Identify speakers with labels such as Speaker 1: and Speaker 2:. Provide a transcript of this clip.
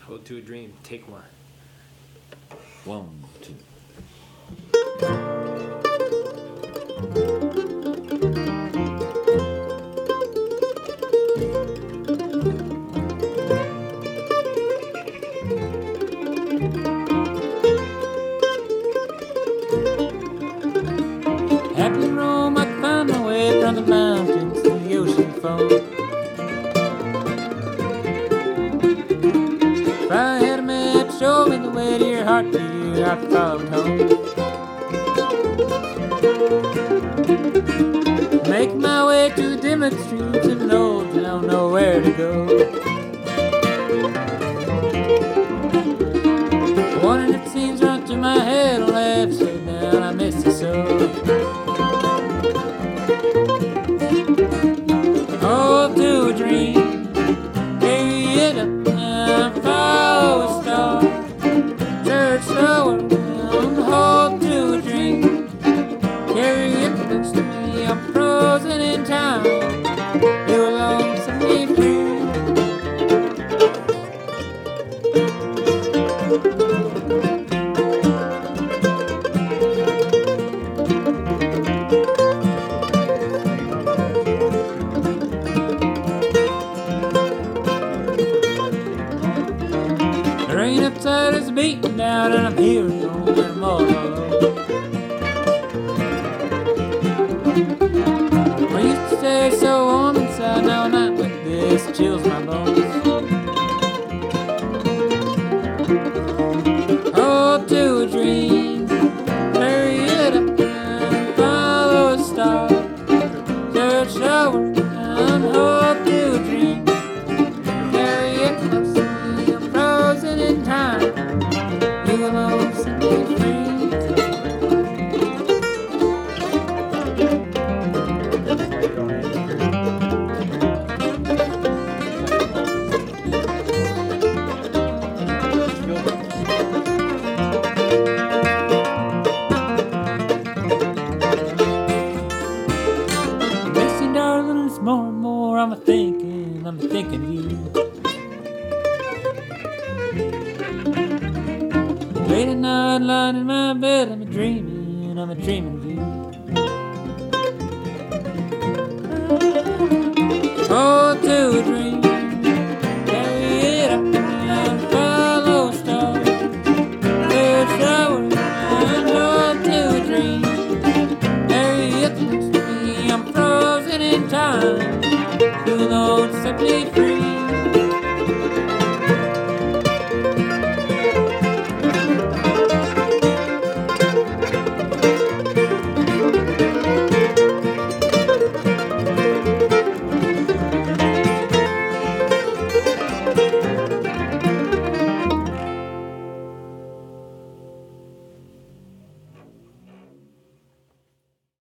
Speaker 1: Ode to a Dream, take one.
Speaker 2: 1, 2. Happy roam, I can find my way from the mountains to the ocean foam. If I had a map, show me the way to your heart, dear, I'd follow it home. Make my way to the dimmed streets of an old town, know where to go. One that seems run through my head, I'll have sit down, I miss you so. Hold to a dream, carry it up and follow a star. Church slower down, hold to a dream, carry it close to me, I'm frozen in time. You alone set me free. The rain outside is beating down and I'm hearing home and I'm all alone. I used to stay so warm inside, now a night like this chills my bones. Hold to a dream, carry it up and follow a star. Search shower and hold to a dream, carry it close to me, I'm frozen in time. You alone set me free. Missing, darling, it's more and more I'm thinking of you. Late at night, lying in my bed, I'm dreaming of you. Oh, to a dream.